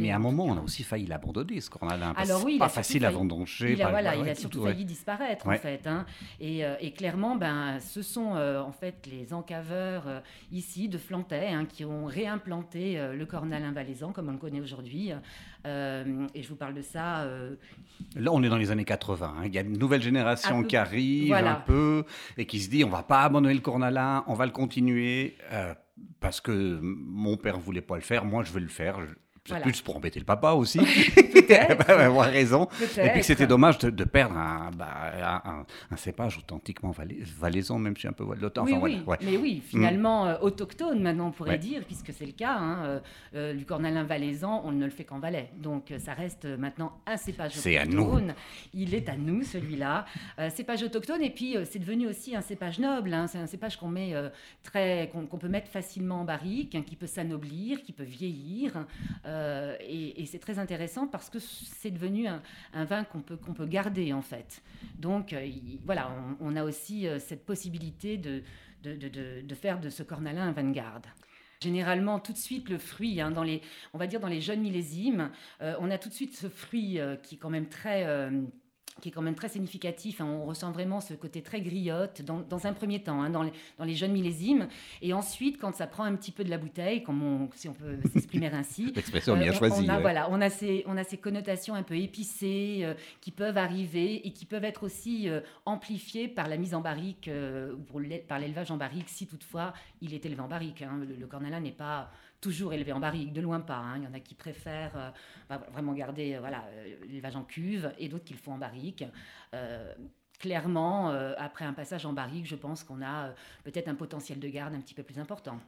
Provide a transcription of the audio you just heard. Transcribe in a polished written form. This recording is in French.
Mais à un moment, on a aussi failli l'abandonner, ce cornalin. Parce Alors que oui, c'est il pas a surtout facile à failli, vendanger. il a, voilà, il Ouais, a surtout ouais. failli disparaître en Ouais. fait, hein. Et clairement, ce sont en fait les encaveurs ici de Flantais, hein, qui ont réimplanté le cornalin valaisan comme on le connaît aujourd'hui. Et je vous parle de ça Là, on est dans les années 80. Hein. Il y a une nouvelle à génération peu, qui arrive un voilà. peu et qui se dit on va pas abandonner le cornalin, on va le continuer parce que mon père ne voulait pas le faire, moi je vais le faire. Peut-être Voilà. plus pour embêter le papa aussi, Peut-être, avoir raison. Et puis que c'était peut-être. dommage de perdre un cépage authentiquement valaisan, même si un peu wallota. Oui, Enfin voilà. oui, Ouais. mais oui, Mm. finalement autochtone maintenant on pourrait Ouais. dire, puisque c'est le cas, hein, du cornalin valaisan, on ne le fait qu'en Valais. Donc ça reste maintenant un cépage C'est à nous. autochtone. Il est à nous celui-là. Cépage autochtone et puis c'est devenu aussi un cépage noble. Hein. C'est un cépage qu'on met qu'on peut mettre facilement en barrique, hein, qui peut s'anoblir, qui peut vieillir. Et c'est très intéressant parce que c'est devenu un vin qu'on peut garder en fait. Donc voilà, on a aussi cette possibilité de faire de ce cornalin un vin de garde. Généralement, tout de suite, le fruit, hein, on va dire dans les jeunes millésimes, on a tout de suite ce fruit qui est quand même très significatif. Hein. On ressent vraiment ce côté très griotte dans un premier temps, hein, dans les jeunes millésimes. Et ensuite, quand ça prend un petit peu de la bouteille, si on peut s'exprimer ainsi, L'expression bien choisie. on a, Ouais. voilà, on a ces connotations un peu épicées qui peuvent arriver et qui peuvent être aussi amplifiées par la mise en barrique, par l'élevage en barrique, si toutefois il est élevé en barrique. Hein. Le cornalin n'est pas toujours élevé en barrique, de loin pas. Hein. Il y en a qui préfèrent vraiment garder l'élevage en cuve et d'autres qui le font en barrique. Clairement, après un passage en barrique, je pense qu'on a peut-être un potentiel de garde un petit peu plus important.